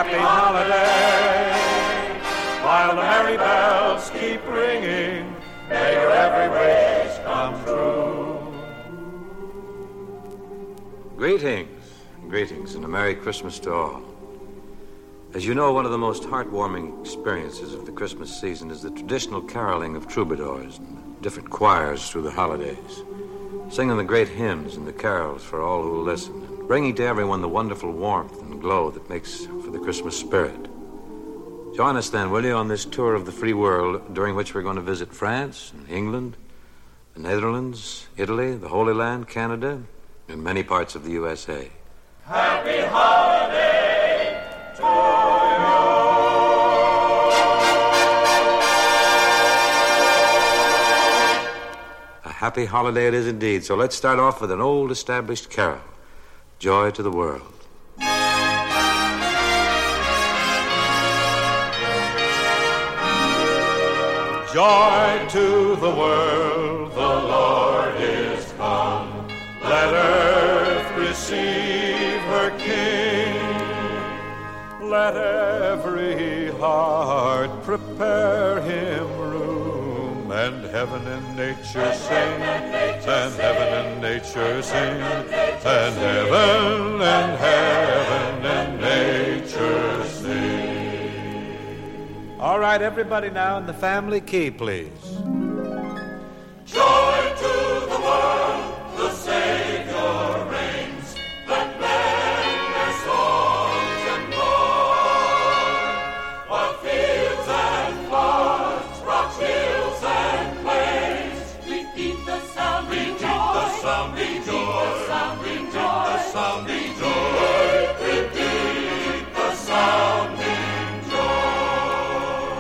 happy holiday. While the merry bells keep ringing, may your every wish come true. Greetings, and a Merry Christmas to all. As you know, one of the most heartwarming experiences of the Christmas season is the traditional caroling of troubadours and different choirs through the holidays, singing the great hymns and the carols for all who will listen, and bringing to everyone the wonderful warmth and glow that makes for the Christmas spirit. Join us then, will you, on this tour of the free world, during which we're going to visit France and England, the Netherlands, Italy, the Holy Land, Canada, and many parts of the USA. Happy holiday to you. A happy holiday it is indeed. So let's start off with an old established carol, Joy to the World. Joy to the world, the Lord is come. Let earth receive her King. Let every heart prepare him room. And heaven and nature sing. And heaven and nature sing. And heaven and nature sing. All right, everybody now in the family key, please. Joy to the world, the Savior reigns. Let men their songs employ. While fields and floods, rocks, hills and plains, repeat the sounding joy. Repeat the sounding joy. Repeat the sounding joy. Repeat the sounding joy.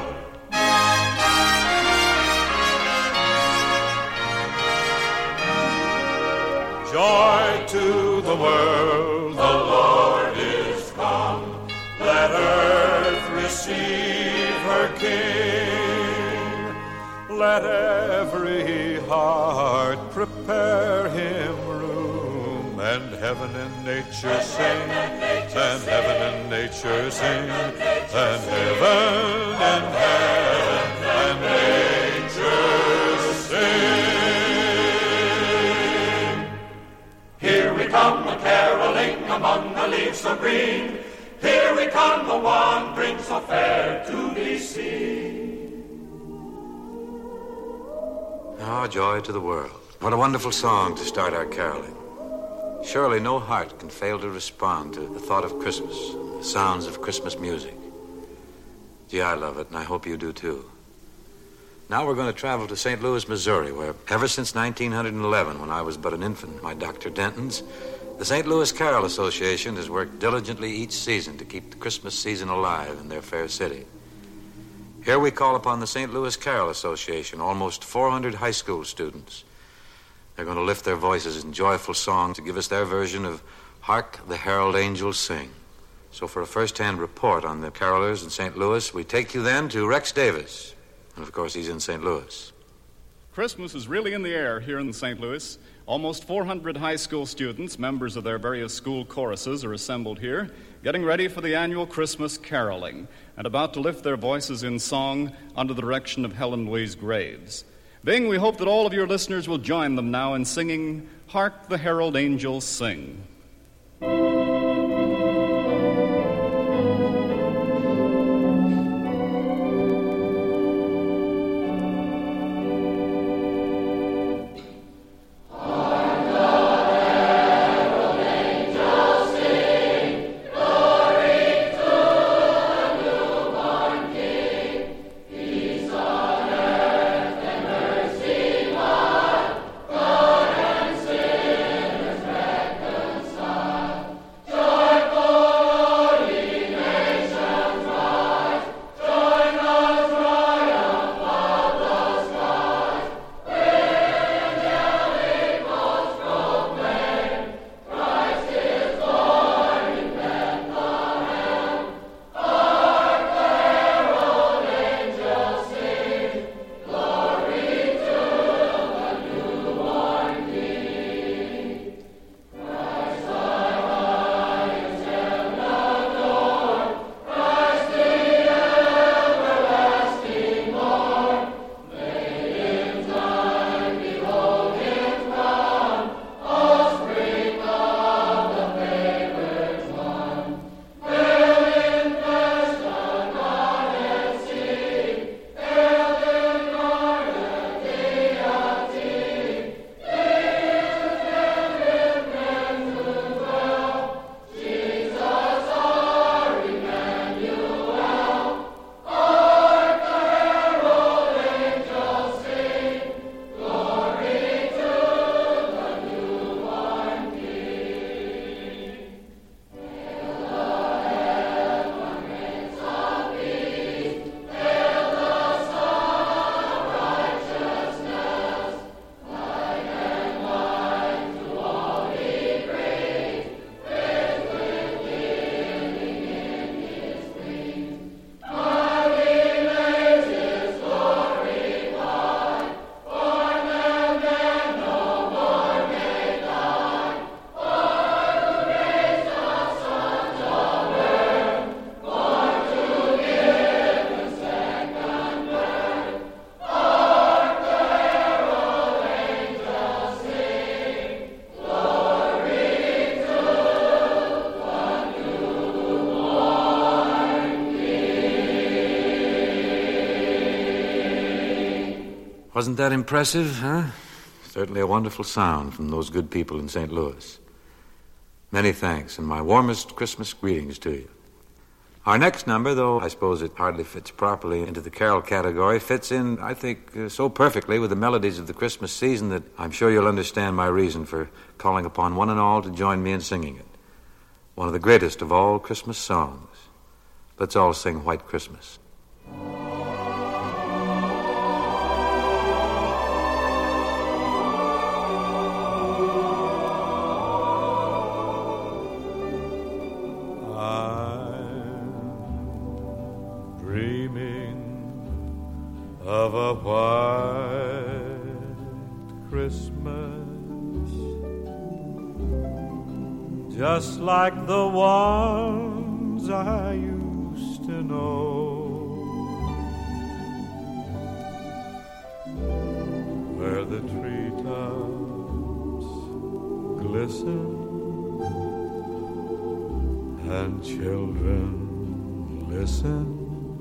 Joy to the world, the Lord is come. Let earth receive her King. Let every heart prepare him room. And heaven and nature sing. And heaven and nature sing. And heaven and nature sing. Here we come a-caroling among the leaves so green. Here we come a-wandering so fair to be seen. Ah, joy to the world. What a wonderful song to start our caroling. Surely no heart can fail to respond to the thought of Christmas, the sounds of Christmas music. Gee, I love it, and I hope you do too. Now we're going to travel to St. Louis, Missouri, where ever since 1911, when I was but an infant, my Dr. Denton's, the St. Louis Carol Association has worked diligently each season to keep the Christmas season alive in their fair city. Here we call upon the St. Louis Carol Association, almost 400 high school students. They're going to lift their voices in joyful song to give us their version of Hark the Herald Angels Sing. So for a first-hand report on the carolers in St. Louis, we take you then to Rex Davis. And of course, he's in St. Louis. Christmas is really in the air here in St. Louis. Almost 400 high school students, members of their various school choruses, are assembled here, getting ready for the annual Christmas caroling, and about to lift their voices in song under the direction of Helen Louise Graves. Bing, we hope that all of your listeners will join them now in singing Hark the Herald Angels Sing. Wasn't that impressive, huh? Certainly a wonderful sound from those good people in St. Louis. Many thanks, and my warmest Christmas greetings to you. Our next number, though I suppose it hardly fits properly into the carol category, fits in, I think, so perfectly with the melodies of the Christmas season that I'm sure you'll understand my reason for calling upon one and all to join me in singing it. One of the greatest of all Christmas songs. Let's all sing White Christmas. Of a white Christmas, just like the ones I used to know, where the treetops glisten and children listen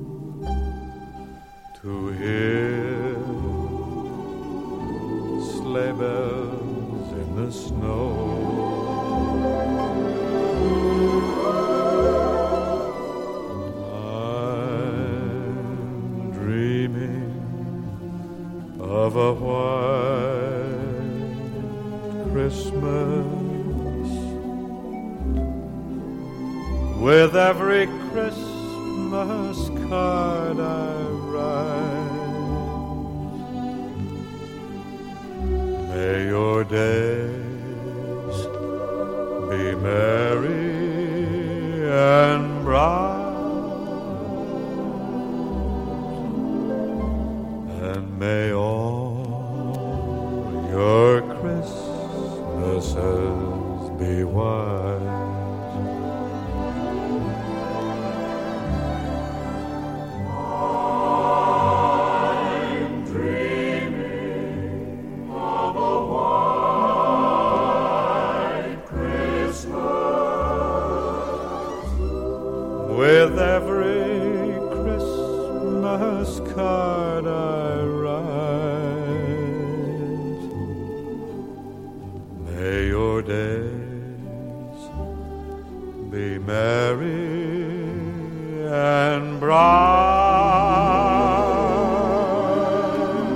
to hear sleigh bells in the snow. I'm dreaming of a white Christmas, with every Christmas card I may your days be merry and bright, and may all your Christmases be white. With every Christmas card I write, may your days be merry and bright,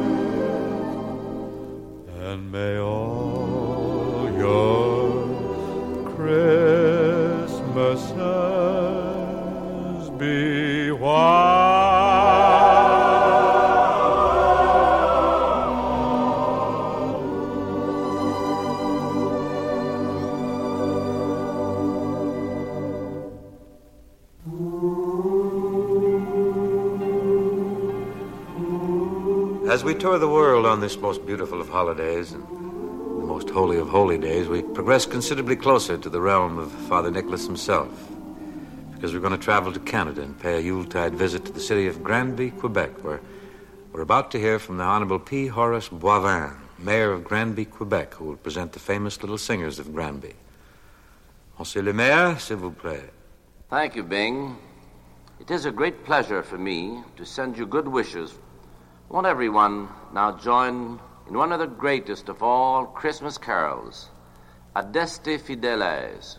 and may all your Christmases be white. As we tour the world on this most beautiful of holidays and the most holy of holy days, we progress considerably closer to the realm of Father Nicholas himself, because we're going to travel to Canada and pay a Yuletide visit to the city of Granby, Quebec, where we're about to hear from the Honorable P. Horace Boivin, Mayor of Granby, Quebec, who will present the famous Little Singers of Granby. Monsieur le Maire, s'il vous plaît. Thank you, Bing. It is a great pleasure for me to send you good wishes. Won't everyone now join in one of the greatest of all Christmas carols, Adeste Fideles.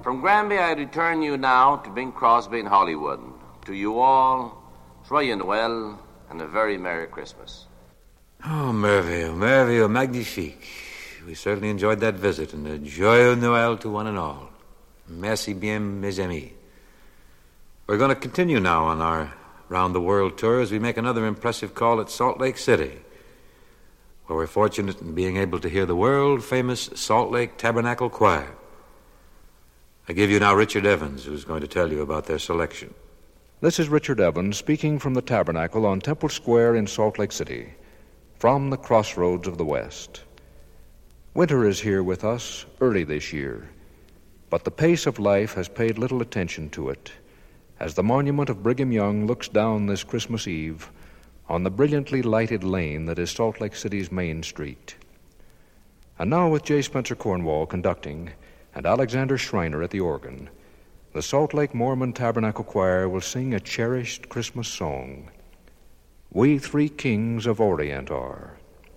From Granby, I return you now to Bing Crosby in Hollywood. To you all, Joyeux Noël, and a very Merry Christmas. Oh, merveilleux, magnifique. We certainly enjoyed that visit, and a Joyeux Noël to one and all. Merci bien, mes amis. We're going to continue now on our round-the-world tour as we make another impressive call at Salt Lake City, where we're fortunate in being able to hear the world-famous Salt Lake Tabernacle Choir. I give you now Richard Evans, who's going to tell you about their selection. This is Richard Evans speaking from the Tabernacle on Temple Square in Salt Lake City, from the crossroads of the West. Winter is here with us early this year, but the pace of life has paid little attention to it as the monument of Brigham Young looks down this Christmas Eve on the brilliantly lighted lane that is Salt Lake City's main street. And now, with J. Spencer Cornwall conducting and Alexander Schreiner at the organ, the Salt Lake Mormon Tabernacle Choir will sing a cherished Christmas song, "We Three Kings of Orient Are."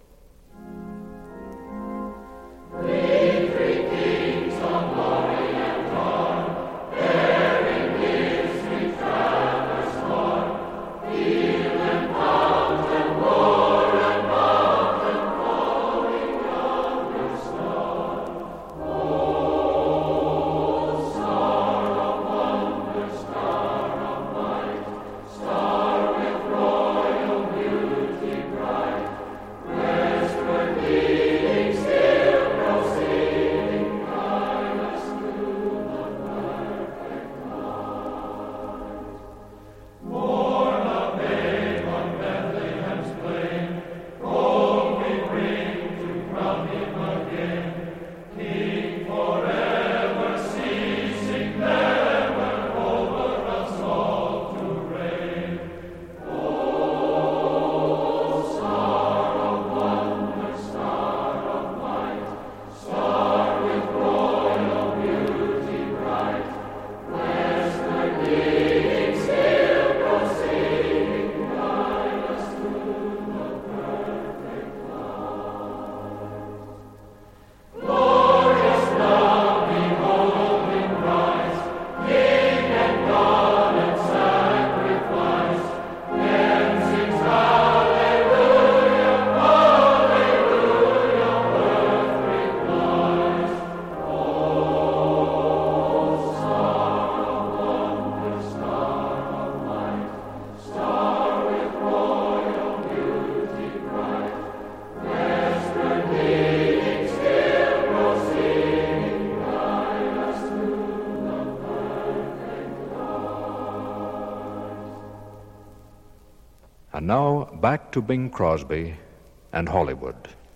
And now, back to Bing Crosby and Hollywood.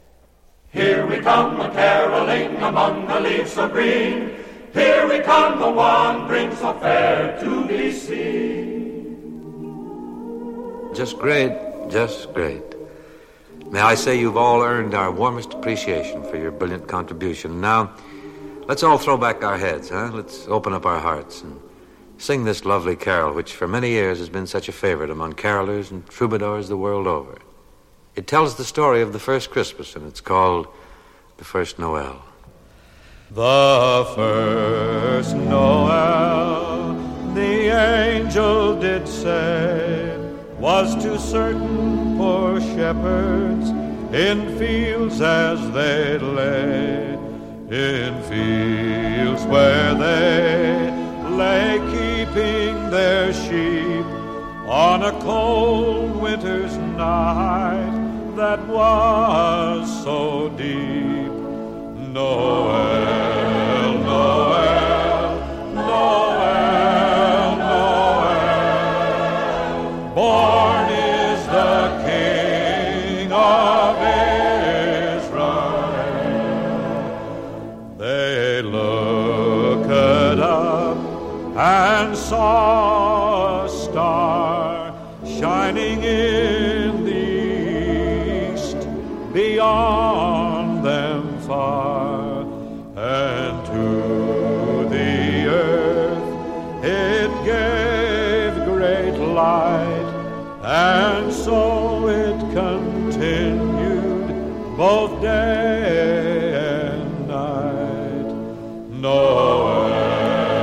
Here we come a-caroling among the leaves so green. Here we come a-wandering so fair to be seen. Just great, just great. May I say you've all earned our warmest appreciation for your brilliant contribution. Now, let's all throw back our heads, huh? Let's open up our hearts and sing this lovely carol, which for many years has been such a favorite among carolers and troubadours the world over. It tells the story of the first Christmas, and it's called The First Noel. The first Noel, the angel did say, was to certain poor shepherds in fields as they lay, in fields where they lay keeping their sheep on a cold winter's night that was so deep. Noel, Noel, Noel, Noel, born is the King of Israel. They looked up and saw a star shining in the east beyond them far, and to the earth it gave great light, and so it continued both day and night. Noel,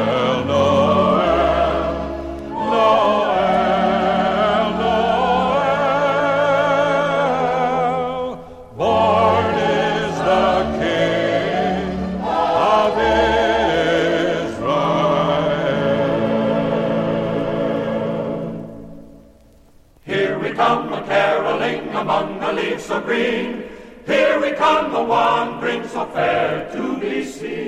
leaves so green. Here we come, the wandering so fair to be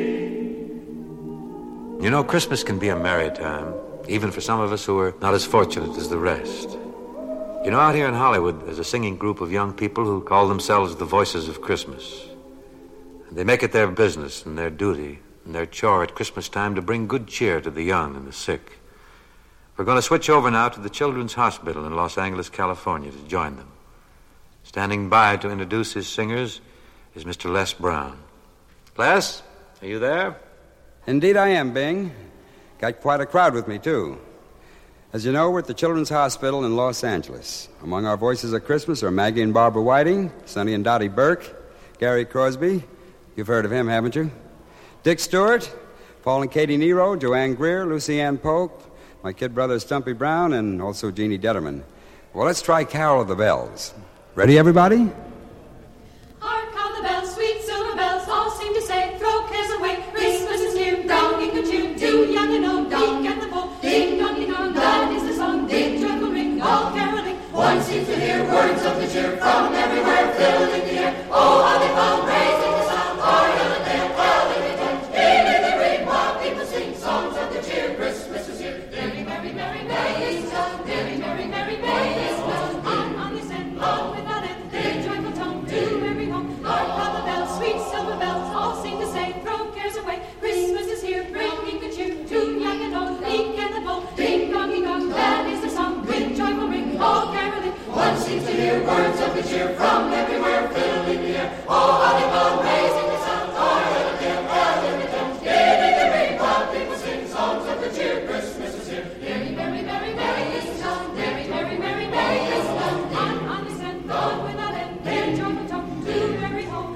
seen. You know, Christmas can be a merry time, even for some of us who are not as fortunate as the rest. You know, out here in Hollywood, there's a singing group of young people who call themselves the Voices of Christmas. And they make it their business and their duty and their chore at Christmas time to bring good cheer to the young and the sick. We're going to switch over now to the Children's Hospital in Los Angeles, California, to join them. Standing by to introduce his singers is Mr. Les Brown. Les, are you there? Indeed I am, Bing. Got quite a crowd with me, too. As you know, we're at the Children's Hospital in Los Angeles. Among our Voices of Christmas are Maggie and Barbara Whiting, Sonny and Dottie Burke, Gary Crosby. You've heard of him, haven't you? Dick Stewart, Paul and Katie Nero, Joanne Greer, Lucy Ann Polk, my kid brother Stumpy Brown, and also Jeannie Detterman. Well, let's try Carol of the Bells. Ready, everybody? Hark how the bells, sweet silver bells, all seem to say, throw cares away, Christmas is near, dong and good cheer, do young and old, ding at the bowl, ding dong ding dong, that is the song, big joyful ring, all caroling. One seems to hear words of the cheer from everywhere, filling the air. Oh, how they come, raising the sound, o'er hill and dale, calling the tones, hearing the ring, while people sing songs of the cheer. Christmas is here. Merry, merry, merry, merry is the merry, merry, merry, merry is the on this end, long without end, big joyful tone to every home. Hark how the bells, sweet silver bells, all seem to say, throw cares away, Christmas is here, bringing good cheer to young and old, meek and the bold, ding dong ding dong, that is the song, big joyful ring, all caroling. One seems to hear words of the cheer from everywhere, filling the air. Oh, how they come, raising the sound, o'er hill and dale, calling the tones, hearing the ring, while people sing songs of the cheer. Christmas is here. Merry, merry, merry, merry is the song, merry, merry, merry, merry is the song, on this end, long without end, big joyful tone to every home.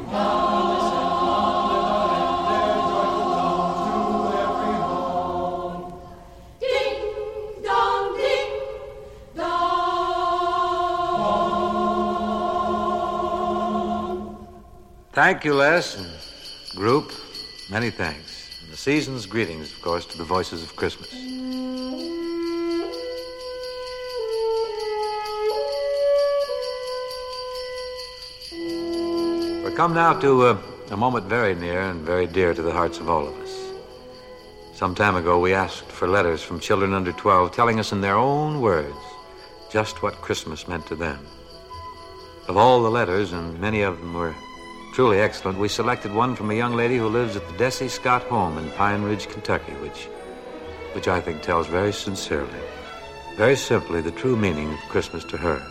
Ding dong, ding dong. Thank you, Les and group. Many thanks. And the season's greetings, of course, to the Voices of Christmas. We come now to a moment very near and very dear to the hearts of all of us. Some time ago, we asked for letters from children under 12 telling us in their own words just what Christmas meant to them. Of all the letters, and many of them were truly excellent, we selected one from a young lady who lives at the Desi Scott home in Pine Ridge, Kentucky, which I think tells very sincerely, very simply, the true meaning of Christmas to her.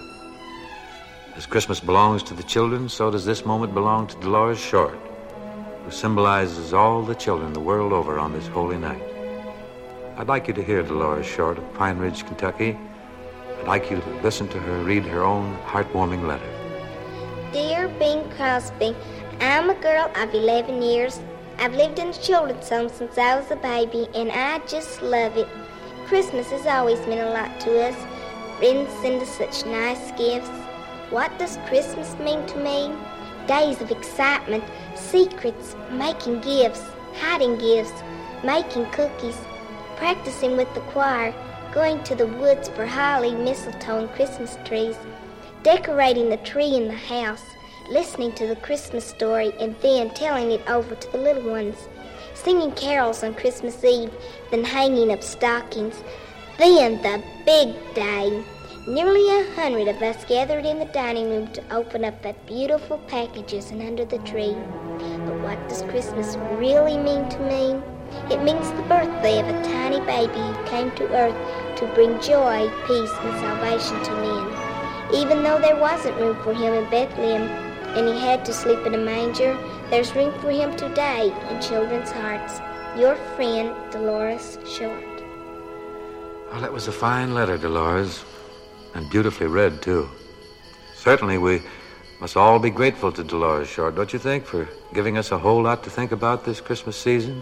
As Christmas belongs to the children, so does this moment belong to Dolores Short, who symbolizes all the children the world over on this holy night. I'd like you to hear Dolores Short of Pine Ridge, Kentucky. I'd like you to listen to her read her own heartwarming letter. Dear Bing Crosby, I'm a girl of 11 years. I've lived in a children's home since I was a baby, and I just love it. Christmas has always meant a lot to us. Friends send us such nice gifts. What does Christmas mean to me? Days of excitement, secrets, making gifts, hiding gifts, making cookies, practicing with the choir, going to the woods for holly, mistletoe, and Christmas trees, decorating the tree in the house, listening to the Christmas story, and then telling it over to the little ones, singing carols on Christmas Eve, then hanging up stockings. Then the big day. Nearly 100 of us gathered in the dining room to open up that beautiful packages and under the tree. But what does Christmas really mean to me? It means the birthday of a tiny baby who came to earth to bring joy, peace, and salvation to men. Even though there wasn't room for him in Bethlehem and he had to sleep in a manger, there's room for him today in children's hearts. Your friend, Dolores Short. Well, that was a fine letter, Dolores, and beautifully read, too. Certainly, we must all be grateful to Dolores Short, don't you think, for giving us a whole lot to think about this Christmas season?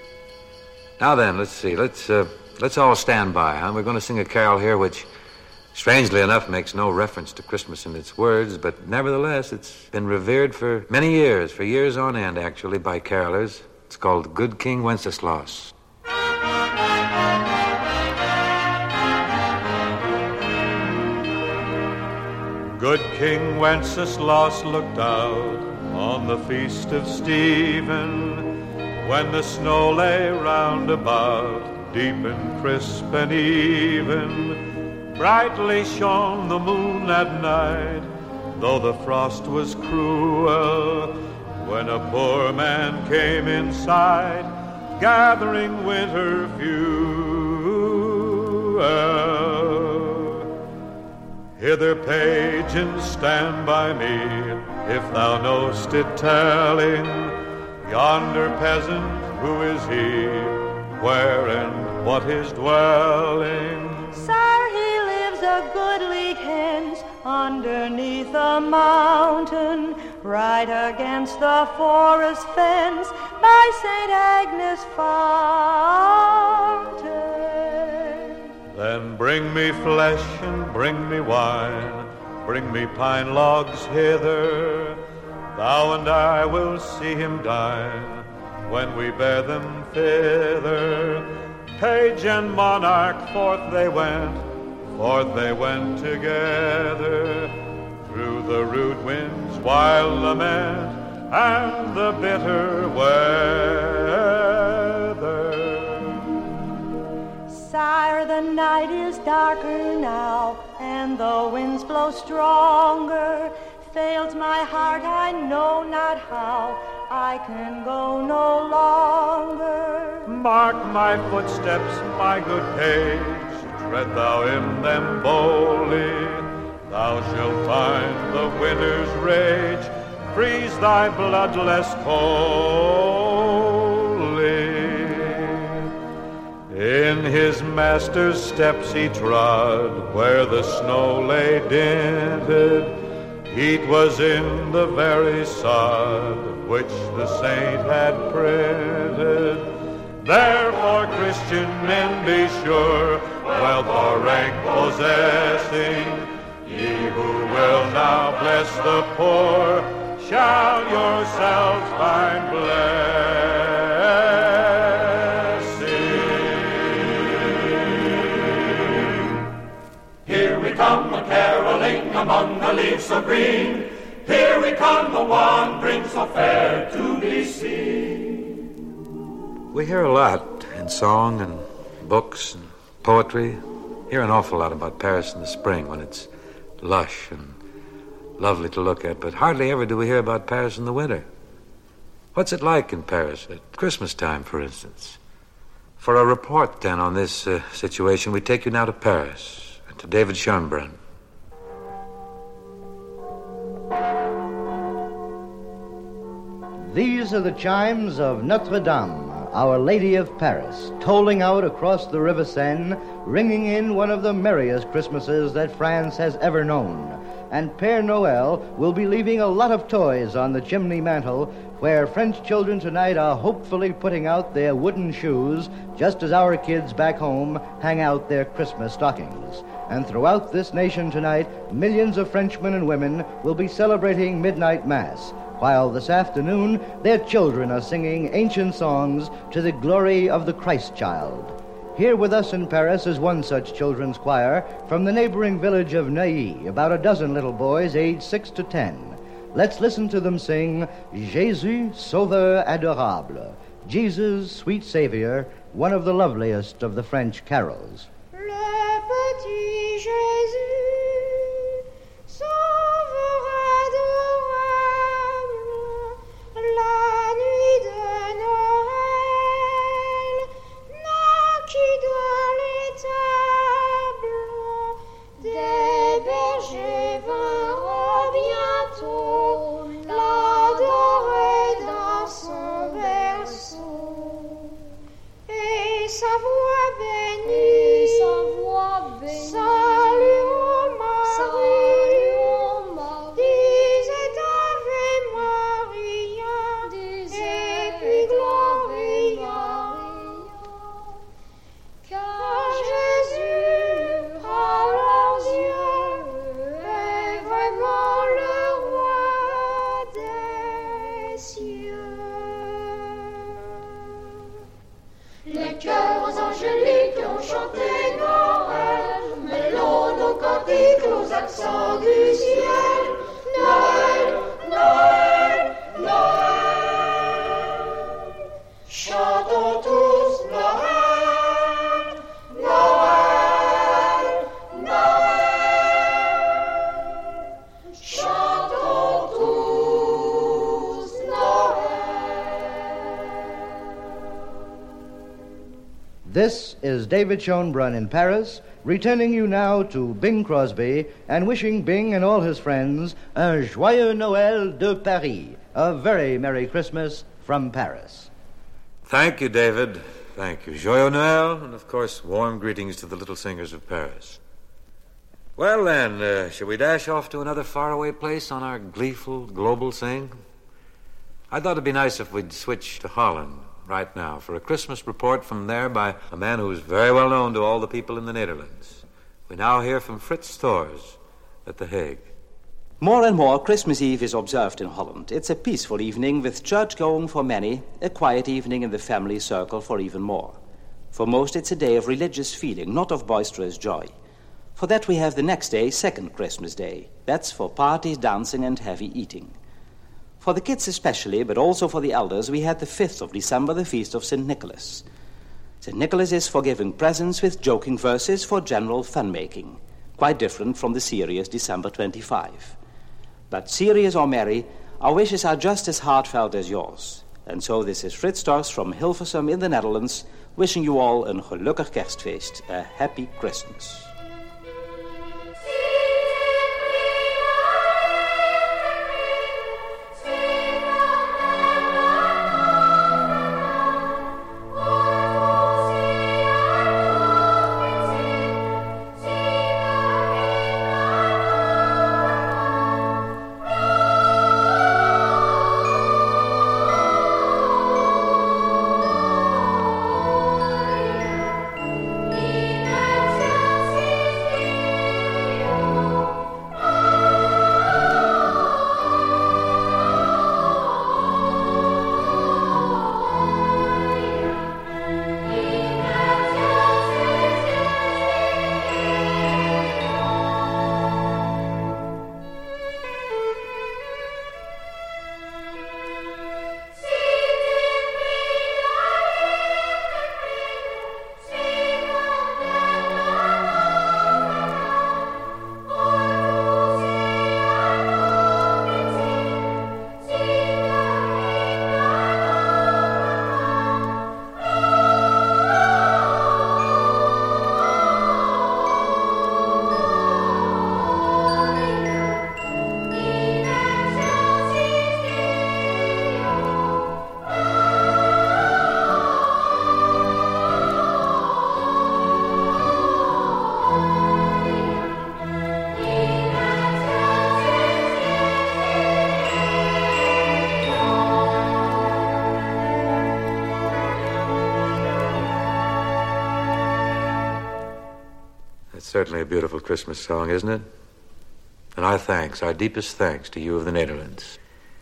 Now then, let's see. Let's all stand by, huh? We're going to sing a carol here which, strangely enough, makes no reference to Christmas in its words, but nevertheless, it's been revered for many years, for years on end, actually, by carolers. It's called Good King Wenceslas. Good King Wenceslas looked out on the feast of Stephen, when the snow lay round about, deep and crisp and even. Brightly shone the moon at night, though the frost was cruel, when a poor man came in sight, gathering winter fuel. Hither, page, and stand by me, if thou know'st it telling, yonder peasant, who is he, where and what his dwelling? Sire, he lives a goodly hence underneath a mountain, right against the forest fence by St. Agnes' fountain. Then bring me flesh and bring me wine, bring me pine logs hither. Thou and I will see him dine when we bear them thither. Page and monarch, forth they went together, through the rude wind's wild lament and the bitter weather. Sire, the night is darker now, and the winds blow stronger. Fails my heart, I know not how, I can go no longer. Mark my footsteps, my good page, tread thou in them boldly. Thou shalt find the winter's rage freeze thy blood less coldly. In his master's steps he trod, where the snow lay dinted. Heat was in the very sod which the saint had printed. Therefore, Christian men, be sure, wealth or rank possessing, ye who will now bless the poor, shall yourselves find blessing. Here we come a-caroling among the leaves so green. Here we come, the one bring so fair to be seen. We hear a lot in song and books and poetry. Hear an awful lot about Paris in the spring when it's lush and lovely to look at, but hardly ever do we hear about Paris in the winter. What's it like in Paris at Christmas time, for instance? For a report, then, on this situation, we take you now to Paris, and to David Schönbrunn. These are the chimes of Notre Dame, Our Lady of Paris, tolling out across the River Seine, ringing in one of the merriest Christmases that France has ever known. And Père Noël will be leaving a lot of toys on the chimney mantle, where French children tonight are hopefully putting out their wooden shoes, just as our kids back home hang out their Christmas stockings. And throughout this nation tonight, millions of Frenchmen and women will be celebrating midnight mass, while this afternoon their children are singing ancient songs to the glory of the Christ child. Here with us in Paris is one such children's choir from the neighboring village of Neuilly, about a dozen little boys aged 6 to 10. Let's listen to them sing Jésus, Sauveur adorable, Jesus, sweet Savior, one of the loveliest of the French carols. Le petit Jésus, Sauveur adorable, la nuit de Noël, naquit dans l'étable, des bergers vinrent bientôt l'adorer dans son berceau. Et sa voix bénie, salut ô Marie, disait Ave Maria, et puis Gloria, car Jésus à leurs yeux est vraiment le roi des cieux. Les chœurs angéliques ont chanté Noël, mêlons nos cantiques aux accents du ciel. This is David Schoenbrunn in Paris, returning you now to Bing Crosby and wishing Bing and all his friends un joyeux Noël de Paris, a very Merry Christmas from Paris. Thank you, David. Thank you. Joyeux Noël, and of course, warm greetings to the little singers of Paris. Well, then, shall we dash off to another faraway place on our gleeful global sing? I thought it'd be nice if we'd switch to Holland right now for a Christmas report from there by a man who's very well known to all the people in the Netherlands. We now hear from Fritz Thors at The Hague. More and more, Christmas Eve is observed in Holland. It's a peaceful evening with church-going for many, a quiet evening in the family circle for even more. For most, it's a day of religious feeling, not of boisterous joy. For that we have the next day, second Christmas Day. That's for parties, dancing, and heavy eating. For the kids especially, but also for the elders, we had the 5th of December, the feast of St. Nicholas. St. Nicholas is for giving presents with joking verses for general fun-making, quite different from the serious December 25. But serious or merry, our wishes are just as heartfelt as yours. And so this is Fritz Thors from Hilversum in the Netherlands, wishing you all een gelukkig kerstfeest, a happy Christmas. Certainly a beautiful Christmas song, isn't it? And our deepest thanks to you of the Netherlands.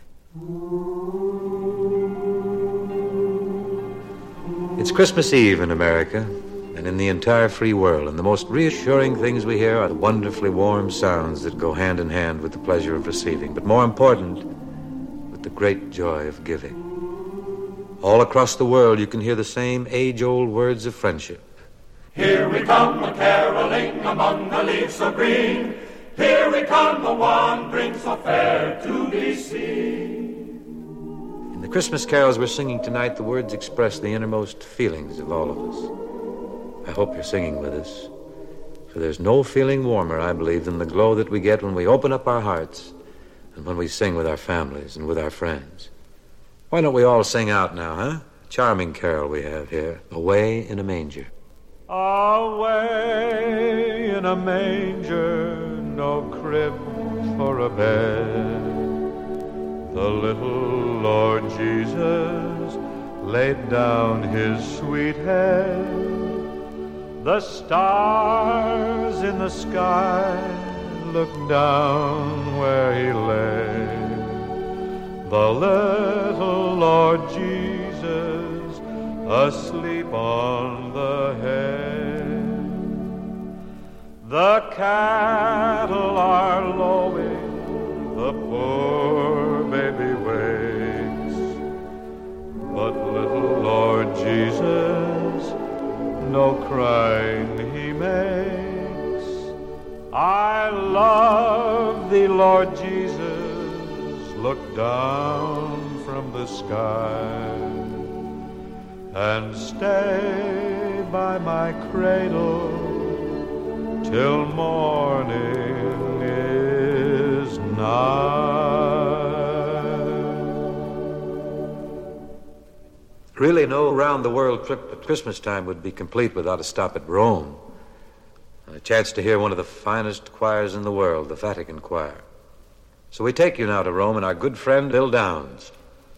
It's Christmas Eve in America and in the entire free world, and the most reassuring things we hear are the wonderfully warm sounds that go hand in hand with the pleasure of receiving, but more important, with the great joy of giving. All across the world you can hear the same age-old words of friendship. Here we come a-caroling among the leaves so green. Here we come a-wandering so fair to be seen. In the Christmas carols we're singing tonight, the words express the innermost feelings of all of us. I hope you're singing with us, for there's no feeling warmer, I believe, than the glow that we get when we open up our hearts and when we sing with our families and with our friends. Why don't we all sing out now, huh? Charming carol we have here, Away in a Manger. Away in a manger, no crib for a bed, the little Lord Jesus laid down his sweet head. The stars in the sky looked down where he lay. The little Lord Jesus asleep on the hay. The cattle are lowing, the poor baby wakes, but little Lord Jesus no crying he makes. I love thee, Lord Jesus, look down from the sky and stay by my cradle till morning is nigh. Really, no round-the-world trip at Christmas time would be complete without a stop at Rome. A chance to hear one of the finest choirs in the world, the Vatican Choir. So we take you now to Rome and our good friend Bill Downs.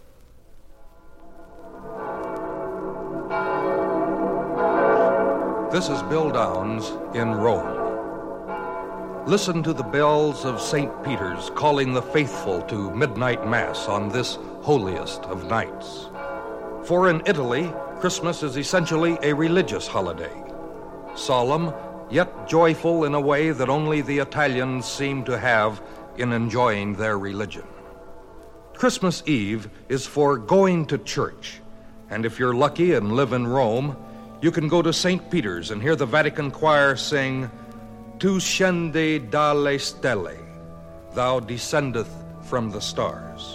This is Bill Downs in Rome. Listen to the bells of St. Peter's calling the faithful to midnight mass on this holiest of nights. For in Italy, Christmas is essentially a religious holiday, solemn yet joyful in a way that only the Italians seem to have in enjoying their religion. Christmas Eve is for going to church, and if you're lucky and live in Rome, you can go to St. Peter's and hear the Vatican Choir sing, Tu scendi dalle stelle, thou descendeth from the stars.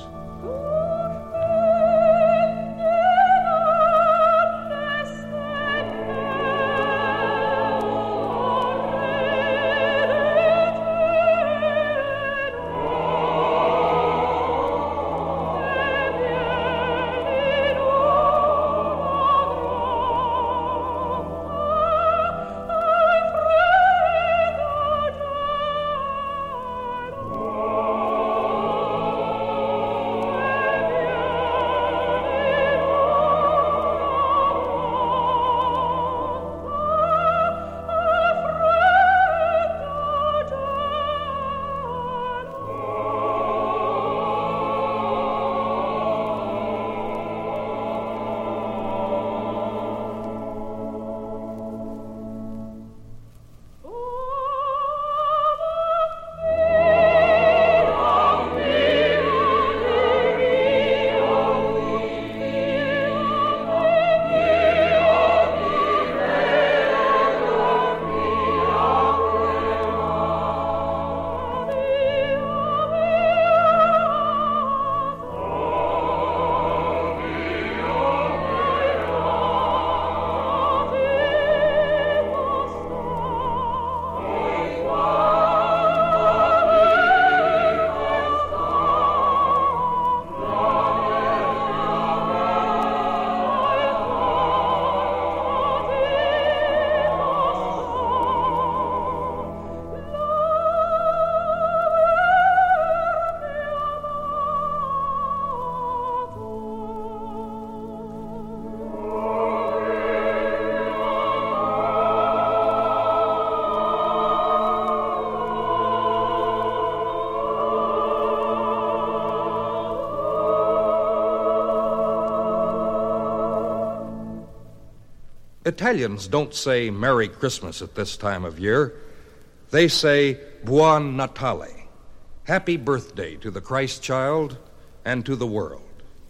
Italians don't say Merry Christmas at this time of year. They say Buon Natale, happy birthday to the Christ child and to the world.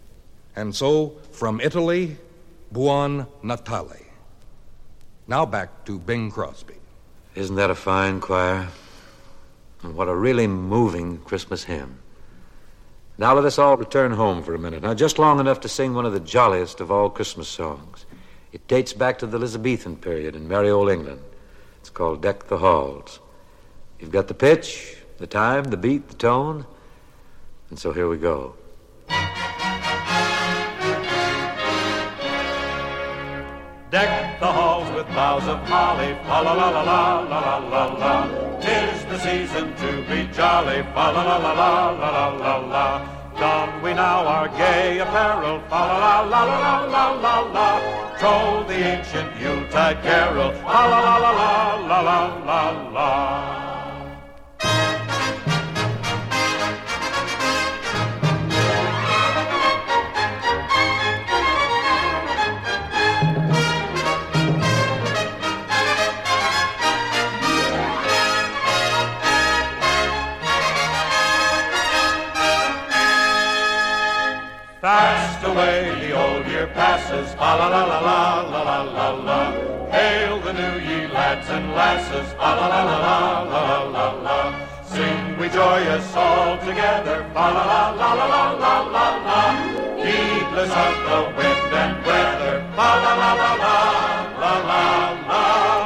And so, from Italy, Buon Natale. Now back to Bing Crosby. Isn't that a fine choir? And what a really moving Christmas hymn. Now let us all return home for a minute. Now, just long enough to sing one of the jolliest of all Christmas songs. It dates back to the Elizabethan period in merry old England. It's called Deck the Halls. You've got the pitch, the time, the beat, the tone. And so here we go. Deck the halls with boughs of holly, fa la la la la la la la la. 'Tis the season to be jolly, fa la la la la la la la. Don we now our gay apparel, fa la la la la la la la. Troll the ancient Yuletide carol, fa la la la la la la la la. Fast away the old year passes, fa la la la la la la la la. Hail the new ye lads and lasses, fa la la la la la la la. Sing we joyous all together, fa la la la la la la la la. Heedless of the wind and weather, fa la la la la la la la la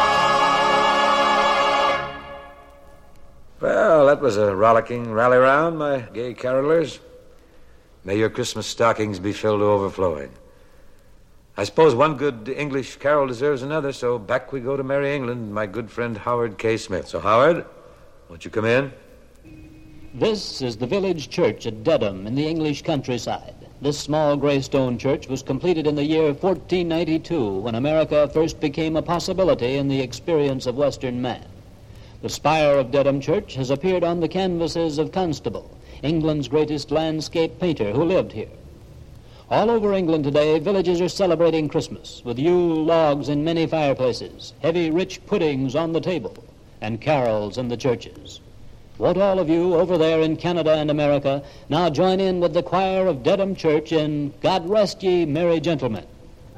la. Well, that was a rollicking rally round, my gay carolers. May your Christmas stockings be filled to overflowing. I suppose one good English carol deserves another, so back we go to Merry England, my good friend Howard K. Smith. So, Howard, won't you come in? This is the village church at Dedham in the English countryside. This small gray stone church was completed in the year 1492, when America first became a possibility in the experience of Western man. The spire of Dedham Church has appeared on the canvases of Constable, England's greatest landscape painter who lived here. All over England today, villages are celebrating Christmas with Yule logs in many fireplaces, heavy, rich puddings on the table, and carols in the churches. Won't all of you over there in Canada and America now join in with the choir of Dedham Church in God Rest Ye Merry Gentlemen?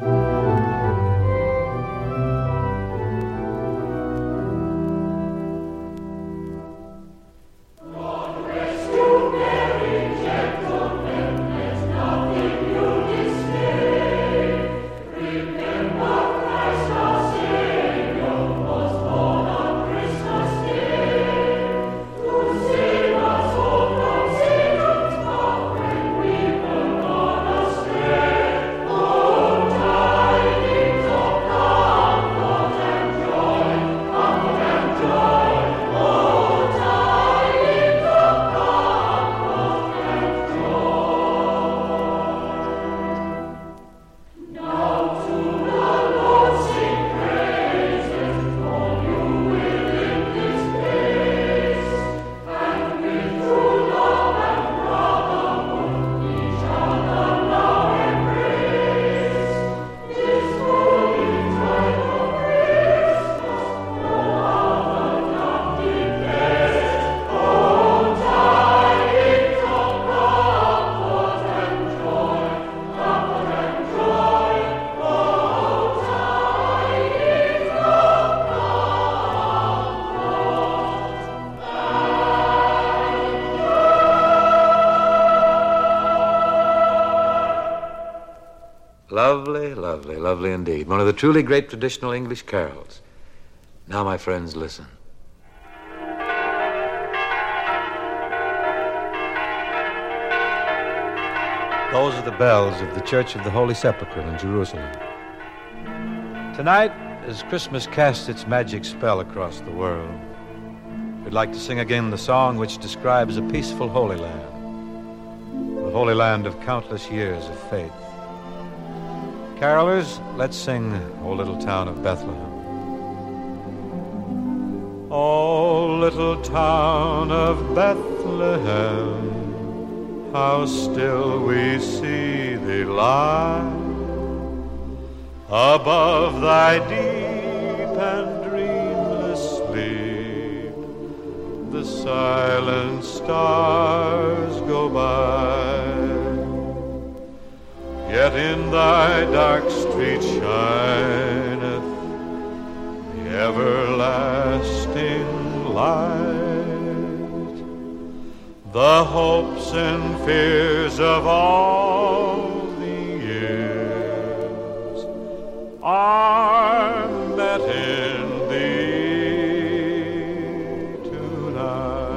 Lovely, lovely, lovely indeed. One of the truly great traditional English carols. Now, my friends, listen. Those are the bells of the Church of the Holy Sepulchre in Jerusalem. Tonight, as Christmas casts its magic spell across the world, we'd like to sing again the song which describes a peaceful Holy Land, the Holy Land of countless years of faith. Carolers, let's sing O Little Town of Bethlehem. O little town of Bethlehem, how still we see thee lie above thy deep and dreamless sleep. The silent stars go by. Yet in thy dark street shineth the everlasting light. The hopes and fears of all the years are met in thee tonight.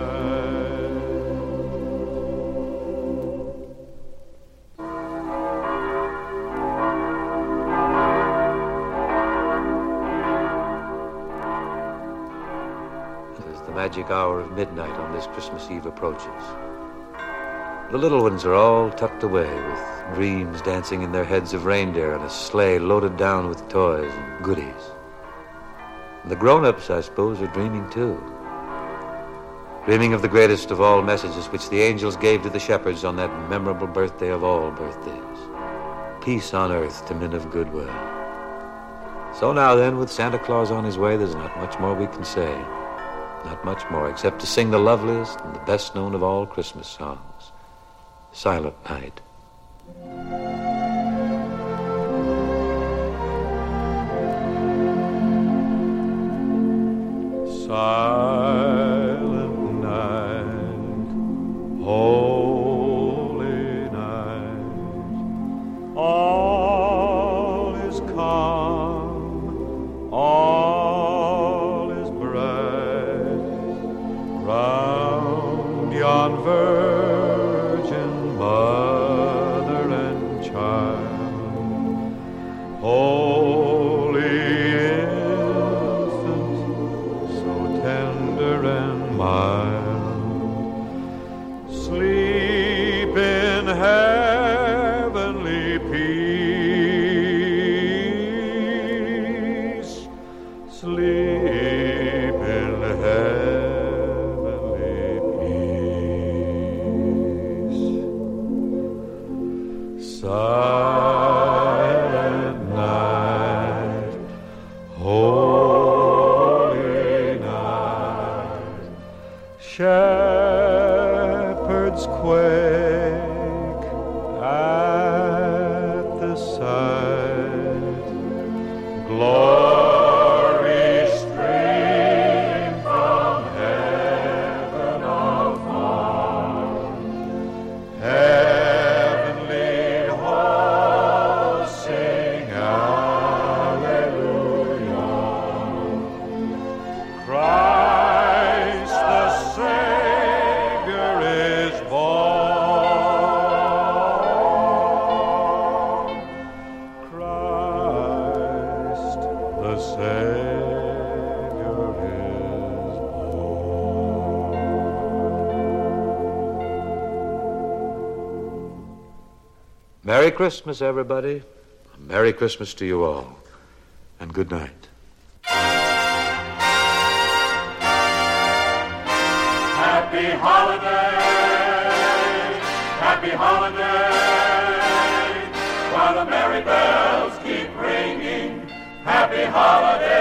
The magic hour of midnight on this Christmas Eve approaches. The little ones are all tucked away with dreams dancing in their heads of reindeer and a sleigh loaded down with toys and goodies. And the grown-ups, I suppose, are dreaming too. Dreaming of the greatest of all messages which the angels gave to the shepherds on that memorable birthday of all birthdays. Peace on earth to men of goodwill. So now then, with Santa Claus on his way, there's not much more we can say. Not much more, except to sing the loveliest and the best known of all Christmas songs, Silent Night. Silent night, holy night, all is calm Holy night, shepherds quake at the sight. Glory stream from heaven afar. Heavenly hosts sing hallelujah. Christ the Savior is born. Christ the Savior is born. Merry Christmas, everybody. Merry Christmas to you all. And good night. Happy holiday, happy holiday, while the merry bells keep ringing. Happy holiday.